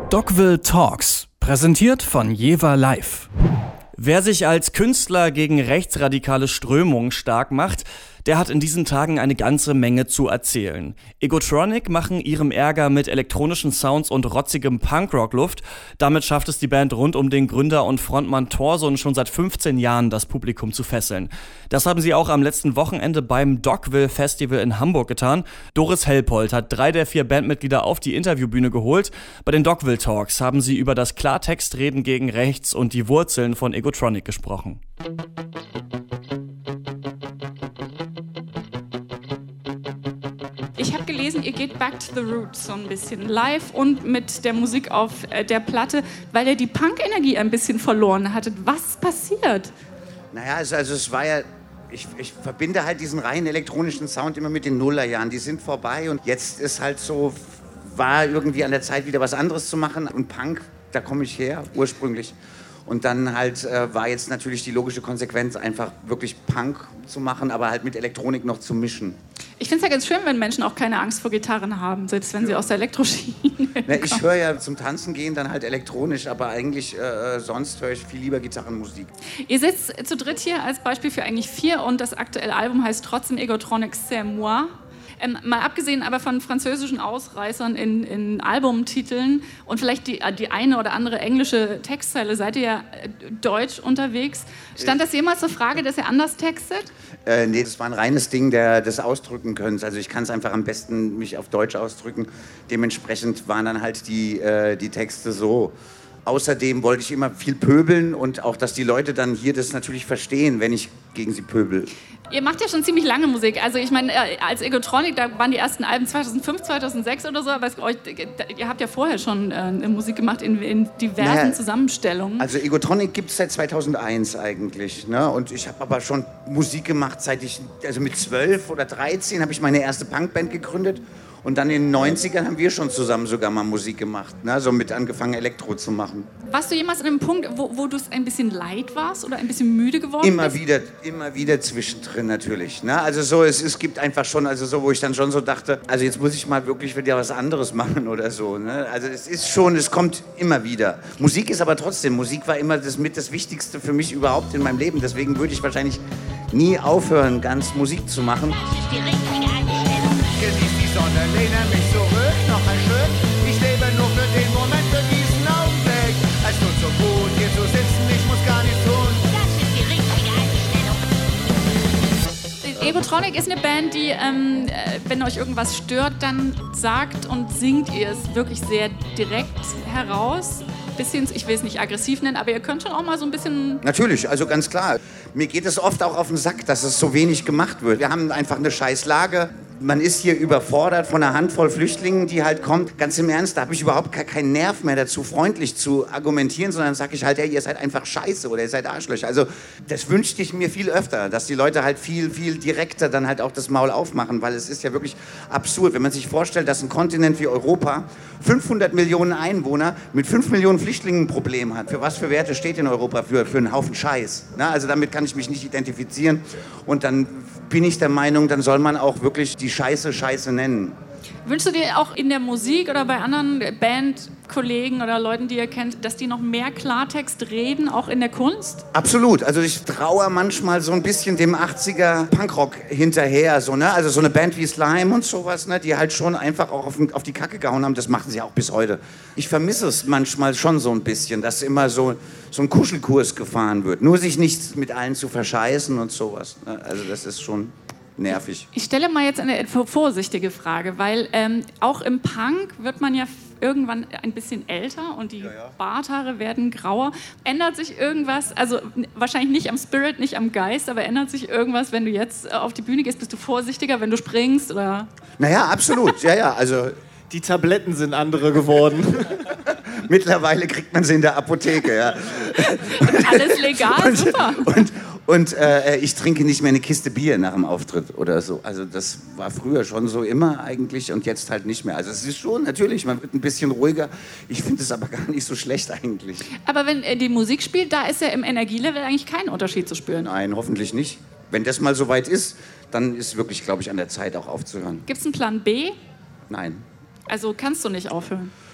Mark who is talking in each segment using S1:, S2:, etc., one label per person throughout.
S1: Dogville Talks, präsentiert von Jever Live. Wer sich als Künstler gegen rechtsradikale Strömungen stark macht, der hat in diesen Tagen eine ganze Menge zu erzählen. Egotronic machen ihrem Ärger mit elektronischen Sounds und rotzigem Punkrock Luft. Damit schafft es die Band rund um den Gründer und Frontmann Thorson schon seit 15 Jahren das Publikum zu fesseln. Das haben sie auch am letzten Wochenende beim Dogville Festival in Hamburg getan. Doris Helpold hat 3 der 4 Bandmitglieder auf die Interviewbühne geholt. Bei den Dogville Talks haben sie über das Klartextreden gegen rechts und die Wurzeln von Egotronic gesprochen.
S2: Ich habe gelesen, ihr geht back to the roots so ein bisschen live und mit der Musik auf der Platte, weil ihr die Punk-Energie ein bisschen verloren hattet. Was passiert?
S3: Naja, also es war ja, ich verbinde halt diesen rein elektronischen Sound immer mit den Nullerjahren. Die sind vorbei und jetzt ist halt so, war irgendwie an der Zeit, wieder was anderes zu machen. Und Punk, da komme ich her, ursprünglich. Und dann halt war jetzt natürlich die logische Konsequenz, einfach wirklich Punk zu machen, aber halt mit Elektronik noch zu mischen.
S2: Ich finde es ja ganz schön, wenn Menschen auch keine Angst vor Gitarren haben, selbst wenn sie aus der Elektroschiene kommen.
S3: Ich höre ja zum Tanzen gehen dann halt elektronisch, aber eigentlich sonst höre ich viel lieber Gitarrenmusik.
S2: Ihr sitzt zu dritt hier als Beispiel für eigentlich 4 und das aktuelle Album heißt trotzdem Egotronic C'est Moi. Mal abgesehen aber von französischen Ausreißern in Albumtiteln und vielleicht die eine oder andere englische Textzeile, seid ihr ja deutsch unterwegs. Stand das jemals zur Frage, dass ihr anders textet?
S3: Nee, das war ein reines Ding des Ausdrücken-Könnens. Also ich kann es einfach am besten mich auf Deutsch ausdrücken. Dementsprechend waren dann halt die Texte so. Außerdem wollte ich immer viel pöbeln und auch, dass die Leute dann hier das natürlich verstehen, wenn ich gegen sie pöbel.
S2: Ihr macht ja schon ziemlich lange Musik. Also ich meine, als Egotronic, da waren die ersten Alben 2005, 2006 oder so, aber ihr habt ja vorher schon Musik gemacht in diversen Zusammenstellungen.
S3: Also Egotronic gibt es seit 2001 eigentlich, ne? Und ich habe aber schon Musik gemacht, also mit 12 oder 13 habe ich meine erste Punkband gegründet. Und dann in den 90ern haben wir schon zusammen sogar mal Musik gemacht, ne? So mit angefangen Elektro zu machen.
S2: Warst du jemals an einem Punkt, wo du es ein bisschen leid warst oder ein bisschen müde geworden bist?
S3: Immer wieder zwischendrin natürlich, ne? Also so, es gibt einfach schon, also so, wo ich dann schon so dachte, also jetzt muss ich mal wirklich wieder was anderes machen oder so, ne? Also es kommt immer wieder. Musik ist aber trotzdem, Musik war immer das Wichtigste für mich überhaupt in meinem Leben. Deswegen würde ich wahrscheinlich nie aufhören, ganz Musik zu machen.
S4: Das ist die richtige Einstellung.
S5: Genieß die Sonne, lehne mich zurück, noch ein Stück. Ich lebe nur für den Moment, für diesen Augenblick. Es tut so gut, hier zu sitzen, ich muss gar nichts tun.
S4: Das ist die richtige Einstellung.
S2: Egotronic ist eine Band, die, wenn euch irgendwas stört, dann sagt und singt ihr es wirklich sehr direkt heraus. Bisschen, ich will es nicht aggressiv nennen, aber ihr könnt schon auch mal so ein bisschen...
S3: Natürlich, also ganz klar. Mir geht es oft auch auf den Sack, dass es so wenig gemacht wird. Wir haben einfach eine scheiß Lage. Man ist hier überfordert von einer Handvoll Flüchtlingen, die halt kommt. Ganz im Ernst, da habe ich überhaupt keinen Nerv mehr dazu, freundlich zu argumentieren, sondern sage ich halt, hey, ihr seid einfach scheiße oder ihr seid Arschlöcher. Also das wünschte ich mir viel öfter, dass die Leute halt viel, viel direkter dann halt auch das Maul aufmachen, weil es ist ja wirklich absurd, wenn man sich vorstellt, dass ein Kontinent wie Europa 500 Millionen Einwohner mit 5 Millionen Flüchtlingen ein Problem hat. Für was für Werte steht in Europa? Für einen Haufen Scheiß. Na, also damit kann ich mich nicht identifizieren und dann bin ich der Meinung, dann soll man auch wirklich die Scheiße nennen.
S2: Wünschst du dir auch in der Musik oder bei anderen Bandkollegen oder Leuten, die ihr kennt, dass die noch mehr Klartext reden, auch in der Kunst?
S3: Absolut. Also ich traue manchmal so ein bisschen dem 80er Punkrock hinterher. So, ne? Also so eine Band wie Slime und sowas, ne? Die halt schon einfach auch auf die Kacke gehauen haben. Das machen sie auch bis heute. Ich vermisse es manchmal schon so ein bisschen, dass immer so ein Kuschelkurs gefahren wird. Nur sich nicht mit allen zu verscheißen und sowas. Ne? Also das ist schon... nervig.
S2: Ich stelle mal jetzt eine vorsichtige Frage, weil auch im Punk wird man ja irgendwann ein bisschen älter und die Barthaare werden grauer. Ändert sich irgendwas, also wahrscheinlich nicht am Spirit, nicht am Geist, aber ändert sich irgendwas, wenn du jetzt auf die Bühne gehst? Bist du vorsichtiger, wenn du springst? Oder?
S3: Naja, absolut. Ja, also...
S6: Die Tabletten sind andere geworden.
S3: Mittlerweile kriegt man sie in der Apotheke, ja.
S2: Und alles legal, super.
S3: Und ich trinke nicht mehr eine Kiste Bier nach dem Auftritt oder so. Also das war früher schon so immer eigentlich und jetzt halt nicht mehr. Also es ist schon, natürlich, man wird ein bisschen ruhiger. Ich finde es aber gar nicht so schlecht eigentlich.
S2: Aber wenn die Musik spielt, da ist ja im Energielevel eigentlich kein Unterschied zu spüren.
S3: Nein, hoffentlich nicht. Wenn das mal so weit ist, dann ist wirklich, glaube ich, an der Zeit auch aufzuhören.
S2: Gibt es einen Plan B?
S3: Nein.
S2: Also kannst du nicht aufhören?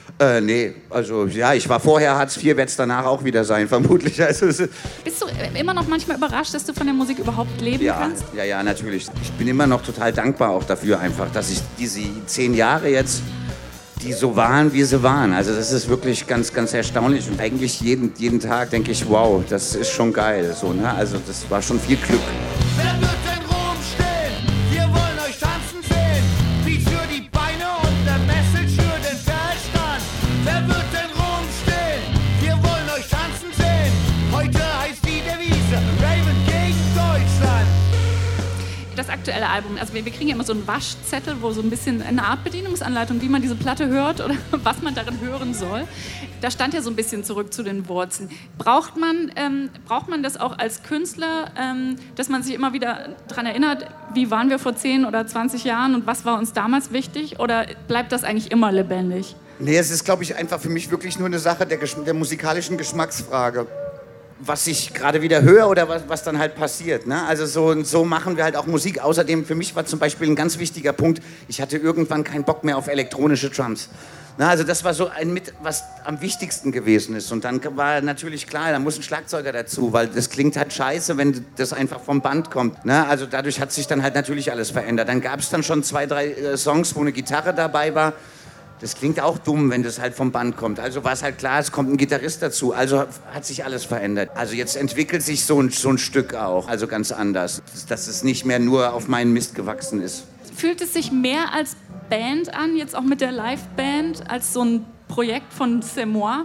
S3: Nee, also ja, ich war vorher Hartz IV, werde es danach auch wieder sein, vermutlich. Also,
S2: Bist du immer noch manchmal überrascht, dass du von der Musik überhaupt leben kannst?
S3: Ja, natürlich. Ich bin immer noch total dankbar auch dafür einfach, dass ich diese 10 Jahre jetzt, die so waren, wie sie waren. Also das ist wirklich ganz, ganz erstaunlich. Und eigentlich jeden Tag denke ich, wow, das ist schon geil. So, ne? Also das war schon viel Glück.
S5: Wer wird denn rumstehen? Wir wollen euch tanzen sehen. Beats für die Beine und der Message für den Verstand. Wer wird denn rumstehen? Wir wollen euch tanzen sehen. Heute heißt die Devise Raven gegen Deutschland.
S2: Das aktuelle Album, also wir kriegen ja immer so einen Waschzettel, wo so ein bisschen eine Art Bedienungsanleitung, wie man diese Platte hört oder was man darin hören soll. Da stand ja so ein bisschen zurück zu den Wurzeln. Braucht man das auch als Künstler, dass man sich immer wieder daran erinnert, wie waren wir vor 10 oder 20 Jahren und was war uns damals wichtig? Oder bleibt das eigentlich immer lebendig?
S3: Nee, es ist, glaube ich, einfach für mich wirklich nur eine Sache der musikalischen Geschmacksfrage. Was ich gerade wieder höre oder was dann halt passiert. Ne? Also so machen wir halt auch Musik. Außerdem, für mich war zum Beispiel ein ganz wichtiger Punkt, ich hatte irgendwann keinen Bock mehr auf elektronische Drums. Na, also das war so was am wichtigsten gewesen ist. Und dann war natürlich klar, da muss ein Schlagzeuger dazu, weil das klingt halt scheiße, wenn das einfach vom Band kommt. Ne? Also dadurch hat sich dann halt natürlich alles verändert. Dann gab es dann schon 2, 3 Songs, wo eine Gitarre dabei war. Das klingt auch dumm, wenn das halt vom Band kommt. Also war es halt klar, es kommt ein Gitarrist dazu. Also hat sich alles verändert. Also jetzt entwickelt sich so ein Stück auch, also ganz anders. Dass es nicht mehr nur auf meinen Mist gewachsen ist.
S2: Fühlt es sich mehr als Band an, jetzt auch mit der Liveband, als so ein Projekt von C'est Moi?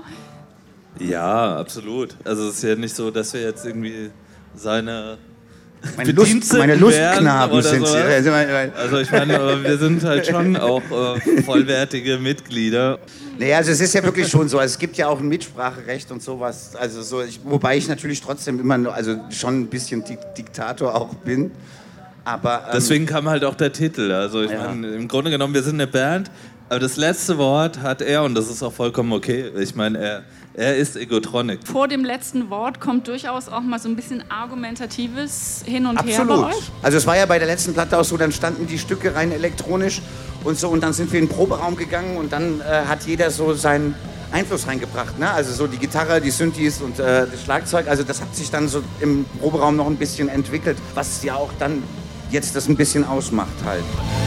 S7: Ja, absolut. Also es ist ja nicht so, dass wir jetzt irgendwie seine...
S3: Meine Lustknaben sind sie.
S7: Also ich meine, wir sind halt schon auch vollwertige Mitglieder.
S3: Naja, also es ist ja wirklich schon so. Also es gibt ja auch ein Mitspracherecht und sowas. Also so, wobei ich natürlich trotzdem immer noch, also schon ein bisschen Diktator auch bin. Aber,
S7: deswegen kam halt auch der Titel. Also ich meine, im Grunde genommen, wir sind eine Band, aber das letzte Wort hat er und das ist auch vollkommen okay. Ich meine, er ist Egotronic.
S2: Vor dem letzten Wort kommt durchaus auch mal so ein bisschen argumentatives Hin und Her
S3: Absolut.
S2: bei euch.
S3: Also es war ja bei der letzten Platte auch so, dann standen die Stücke rein elektronisch und so und dann sind wir in den Proberaum gegangen und dann hat jeder so seinen Einfluss reingebracht. Ne? Also so die Gitarre, die Synthes und das Schlagzeug. Also das hat sich dann so im Proberaum noch ein bisschen entwickelt, was ja auch dann jetzt das ein bisschen ausmacht halt.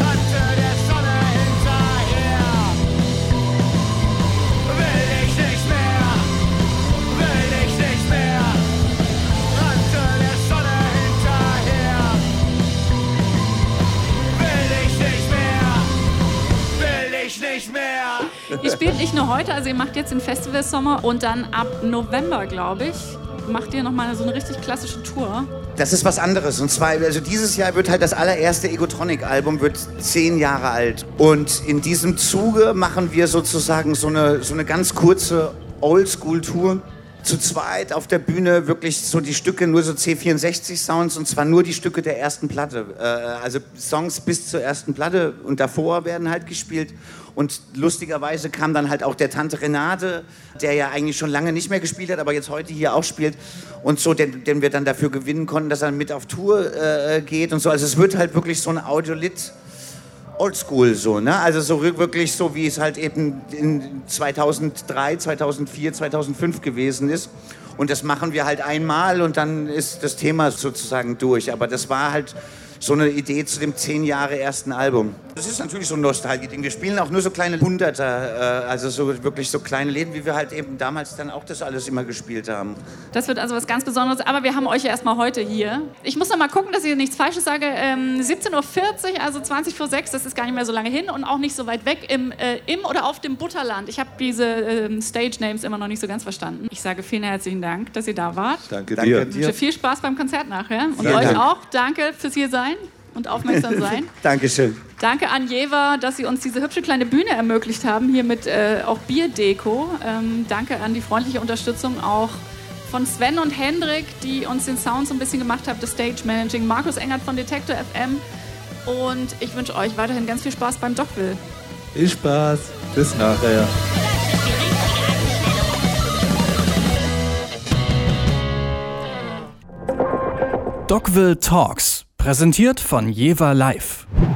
S2: Ihr spielt nicht nur heute, also ihr macht jetzt den Festivalsommer und dann ab November, glaube ich, macht ihr nochmal so eine richtig klassische Tour.
S3: Das ist was anderes. Und zwar, also dieses Jahr wird halt das allererste Egotronic-Album wird 10 Jahre alt. Und in diesem Zuge machen wir sozusagen so eine ganz kurze Oldschool-Tour. Zu zweit auf der Bühne wirklich so die Stücke, nur so C64-Sounds und zwar nur die Stücke der ersten Platte. Also Songs bis zur ersten Platte und davor werden halt gespielt. Und lustigerweise kam dann halt auch der Tante Renate, der ja eigentlich schon lange nicht mehr gespielt hat, aber jetzt heute hier auch spielt. Und so, den wir dann dafür gewinnen konnten, dass er mit auf Tour geht und so. Also es wird halt wirklich so ein Audiolit Oldschool so, ne? Also so wirklich so, wie es halt eben in 2003, 2004, 2005 gewesen ist. Und das machen wir halt einmal und dann ist das Thema sozusagen durch. Aber das war halt so eine Idee zu dem 10 Jahre ersten Album. Das ist natürlich so ein Nostalgie-Ding. Wir spielen auch nur so kleine Hunderter, also so wirklich so kleine Läden, wie wir halt eben damals dann auch das alles immer gespielt haben.
S2: Das wird also was ganz Besonderes, aber wir haben euch ja erstmal heute hier. Ich muss noch mal gucken, dass ich nichts Falsches sage. 17.40 Uhr, also 20 vor 6, das ist gar nicht mehr so lange hin und auch nicht so weit weg, im oder auf dem Butterland. Ich habe diese Stage-Names immer noch nicht so ganz verstanden. Ich sage vielen herzlichen Dank, dass ihr da wart.
S7: Danke dir.
S2: Ich wünsche viel Spaß beim Konzert nachher. Und
S3: Vielen
S2: euch
S3: Dank.
S2: auch. Danke fürs hier sein und aufmerksam sein.
S3: Dankeschön.
S2: Danke an Jever, dass Sie uns diese hübsche kleine Bühne ermöglicht haben, hier mit auch Bierdeko. Danke an die freundliche Unterstützung auch von Sven und Hendrik, die uns den Sound so ein bisschen gemacht haben, das Stage Managing. Markus Engert von Detektor FM. Und ich wünsche euch weiterhin ganz viel Spaß beim Dogville.
S7: Viel Spaß. Bis nachher.
S1: Dogville Talks, präsentiert von Jever Live.